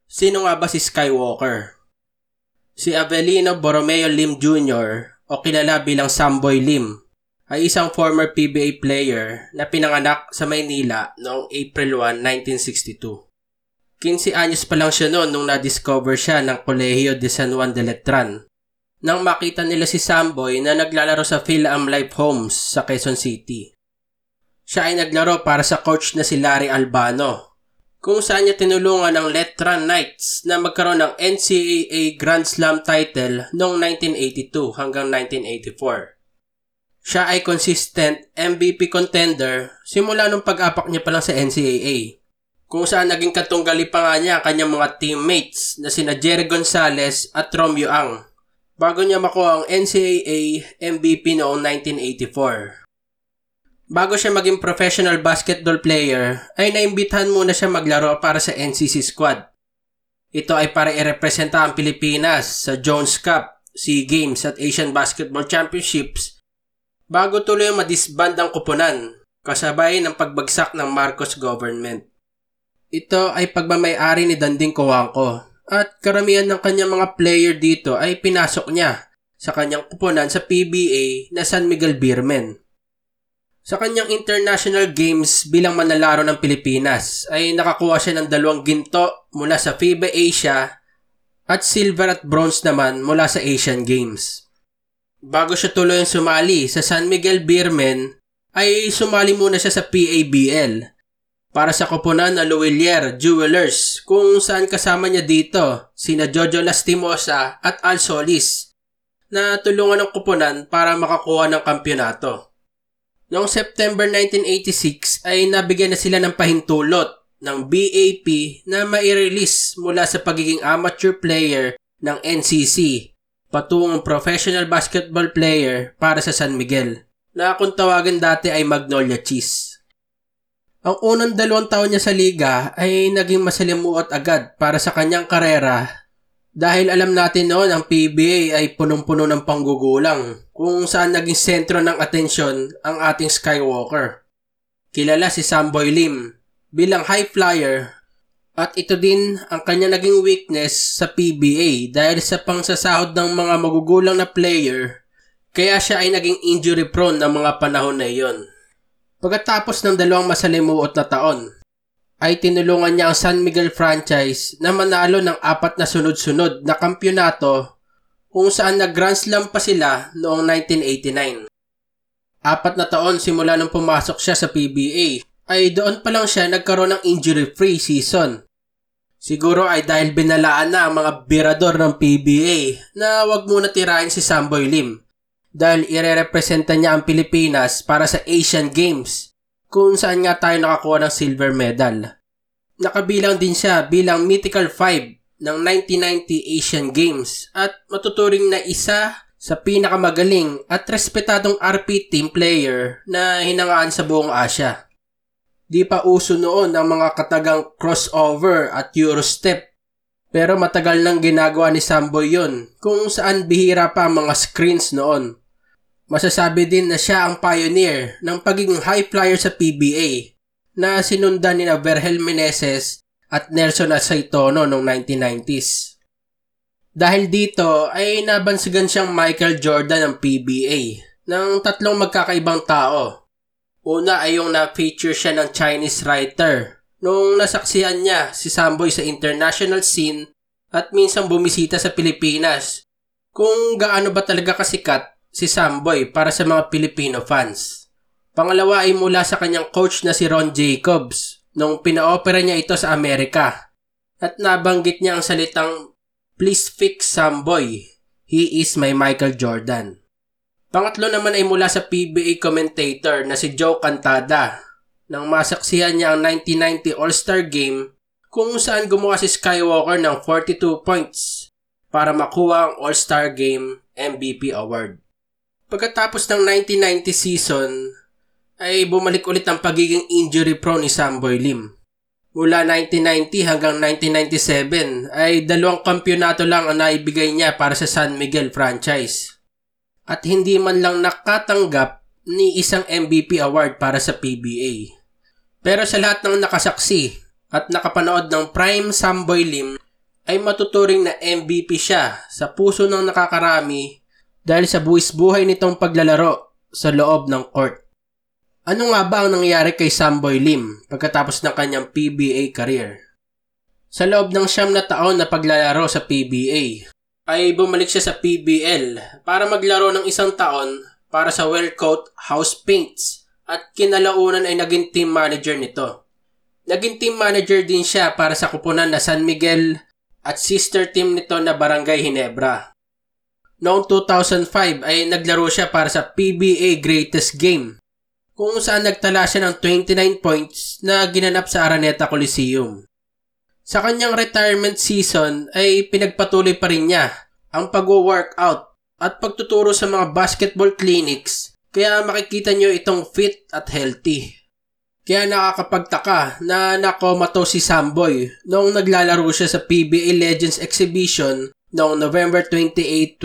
Sino nga ba si Skywalker? Si Avelino Borromeo Lim Jr. o kilala bilang Samboy Lim ay isang former PBA player na pinanganak sa Maynila noong April 1, 1962. 15 anyos pa lang siya noon nung na-discover siya ng Colegio de San Juan de Letran nang makita nila si Samboy na naglalaro sa Phil-Am Life Homes sa Quezon City. Siya ay naglaro para sa coach na si Larry Albano, kung saan niya tinulungan ng Letran Knights na magkaroon ng NCAA Grand Slam title noong 1982 hanggang 1984. Siya ay consistent MVP contender simula nung pag-apak niya pa lang sa NCAA, kung saan naging katunggali pa nga niya ang kanyang mga teammates na sina Jerry Gonzalez at Romeo Ang bago niya makuha ang NCAA MVP noong 1984. Bago siya maging professional basketball player, ay naimbitahan muna siya maglaro para sa NCC squad. Ito ay para irepresenta ang Pilipinas sa Jones Cup, SEA Games at Asian Basketball Championships bago tuloy madisband ang kupunan, kasabay ng pagbagsak ng Marcos government. Ito ay pagmamay-ari ni Danding Cojuangco at karamihan ng kanyang mga player dito ay pinasok niya sa kanyang kupunan sa PBA na San Miguel Beermen. Sa kanyang international games bilang manlalaro ng Pilipinas ay nakakuha siya ng 2 ginto mula sa FIBA Asia at silver at bronze naman mula sa Asian Games. Bago siya tuloy sumali sa San Miguel Beermen ay sumali muna siya sa PABL para sa koponan na Luwilier Jewelers, kung saan kasama niya dito sina Jojo Lastimosa at Al Solis na tulungan ng koponan para makakuha ng kampyonato. Noong September 1986 ay nabigyan na sila ng pahintulot ng BAP na mai-release mula sa pagiging amateur player ng NCC patungong professional basketball player para sa San Miguel, na kung tawagan dati ay Magnolia Cheese. Ang unang 2 taon niya sa liga ay naging masalimuot agad para sa kanyang karera dahil alam natin noon ang PBA ay punong-puno ng panggugulang, kung saan naging sentro ng atensyon ang ating Skywalker. Kilala si Samboy Lim bilang high flyer at ito din ang kanya naging weakness sa PBA dahil sa pangsasahod ng mga magugulang na player, kaya siya ay naging injury prone ng mga panahon na iyon. Pagkatapos ng 2 masalimuot na taon, ay tinulungan niya ang San Miguel franchise na manalo ng 4 na sunod-sunod na kampyonato, kung saan nag-Grand Slam pa sila noong 1989. 4 na taon simula nung pumasok siya sa PBA, ay doon pa lang siya nagkaroon ng injury-free season. Siguro ay dahil binalaan na ang mga birador ng PBA na wag muna tirahin si Samboy Lim dahil irerepresenta niya ang Pilipinas para sa Asian Games, kung saan nga tayo nakakuha ng silver medal. Nakabilang din siya bilang Mythical 5 ng 1990 Asian Games at matuturing na isa sa pinakamagaling at respetadong RP team player na hinangaan sa buong Asia. Di pa uso noon ang mga katagang crossover at Eurostep, pero matagal nang ginagawa ni Samboy yun, kung saan bihira pa ang mga screens noon. Masasabi din na siya ang pioneer ng pagiging high flyer sa PBA na sinundan ni Vergel Meneses at Nelson Aceitono noong 1990s. Dahil dito ay nabansagan siyang Michael Jordan ng PBA ng 3 magkakaibang tao. Una ay yung na-feature siya ng Chinese writer nung nasaksihan niya si Samboy sa international scene at minsan bumisita sa Pilipinas, kung gaano ba talaga kasikat si Samboy para sa mga Filipino fans. Pangalawa ay mula sa kanyang coach na si Ron Jacobs nung pina-opera niya ito sa Amerika at nabanggit niya ang salitang "Please fix Samboy, he is my Michael Jordan." Pangatlo naman ay mula sa PBA commentator na si Joe Cantada nang masaksihan niya ang 1990 All-Star Game, kung saan gumawa si Skywalker ng 42 points para makuha ang All-Star Game MVP award. Pagkatapos ng 1990 season, ay bumalik ulit ang pagiging injury prone ni Samboy Lim. Mula 1990 hanggang 1997 ay 2 kampyonato lang ang naibigay niya para sa San Miguel franchise. At hindi man lang nakatanggap ni isang MVP award para sa PBA. Pero sa lahat ng nakasaksi at nakapanood ng Prime Samboy Lim, ay matuturing na MVP siya sa puso ng nakakarami dahil sa buwis buhay nitong paglalaro sa loob ng court. Ano nga ba ang nangyari kay Samboy Lim pagkatapos ng kanyang PBA career? Sa loob ng 9 na taon na paglalaro sa PBA, ay bumalik siya sa PBL para maglaro ng 1 taon para sa Wellcoat House Paints at kinalaunan ay naging team manager nito. Naging team manager din siya para sa kupunan na San Miguel at sister team nito na Barangay Ginebra. Noong 2005 ay naglaro siya para sa PBA Greatest Game kung saan nagtala siya ng 29 points na ginanap sa Araneta Coliseum. Sa kanyang retirement season ay pinagpatuloy pa rin niya ang pag-workout at pagtuturo sa mga basketball clinics kaya makikita nyo itong fit at healthy. Kaya nakakapagtaka na nakomatose si Samboy noong naglalaro siya sa PBA Legends Exhibition noong November 28,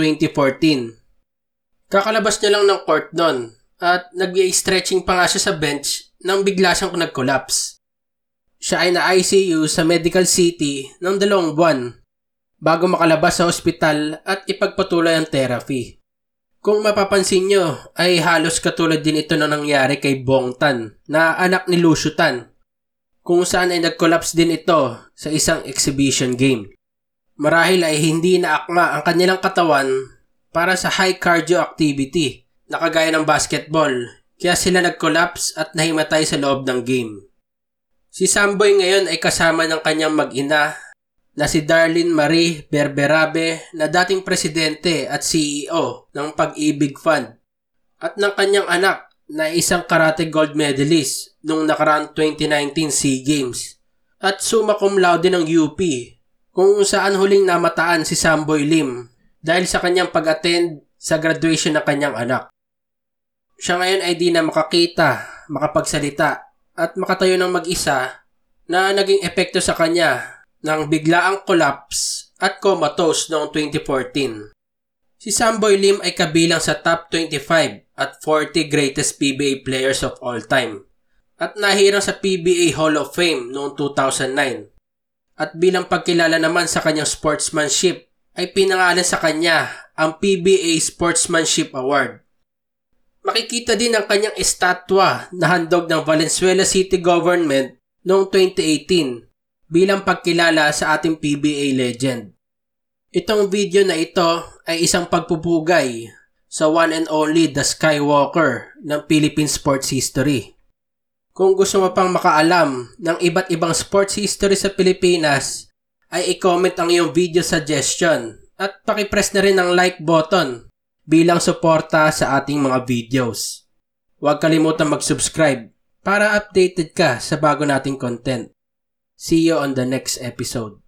2014. Kakalabas niya lang ng court noon at nag-stretching pa nga siya sa bench nang bigla siyang nag-collapse. Siya ay na-ICU sa Medical City ng 2 buwan bago makalabas sa ospital at ipagpatuloy ang therapy. Kung mapapansin nyo ay halos katulad din ito na nangyari kay Bong Tan na anak ni Lucio Tan kung saan ay nag-collapse din ito sa isang exhibition game. Marahil ay hindi naakma ang kanilang katawan para sa high cardio activity na kagaya ng basketball kaya sila nag-collapse at nahimatay sa loob ng game. Si Samboy ngayon ay kasama ng kanyang mag-ina na si Darlene Marie Berberabe na dating presidente at CEO ng Pag-ibig Fund at ng kanyang anak na isang karate gold medalist noong nakaraang 2019 SEA Games at summa cum laude ng UP kung saan huling namataan si Samboy Lim dahil sa kanyang pag-attend sa graduation ng kanyang anak. Siya ngayon ay di na makakita, makapagsalita at makatayo ng mag-isa na naging epekto sa kanya ng biglaang collapse at comatose noong 2014. Si Samboy Lim ay kabilang sa top 25 at 40 greatest PBA players of all time at nahirang sa PBA Hall of Fame noong 2009. At bilang pagkilala naman sa kanyang sportsmanship ay pinangalan sa kanya ang PBA Sportsmanship Award. Makikita din ang kanyang estatwa na handog ng Valenzuela City Government noong 2018 bilang pagkilala sa ating PBA legend. Itong video na ito ay isang pagpupugay sa one and only The Skywalker ng Philippine sports history. Kung gusto mo pang makaalam ng iba't ibang sports history sa Pilipinas, ay i-comment ang iyong video suggestion at pakipress na rin ang like button bilang suporta sa ating mga videos. Huwag kalimutan mag-subscribe para updated ka sa bago nating content. See you on the next episode.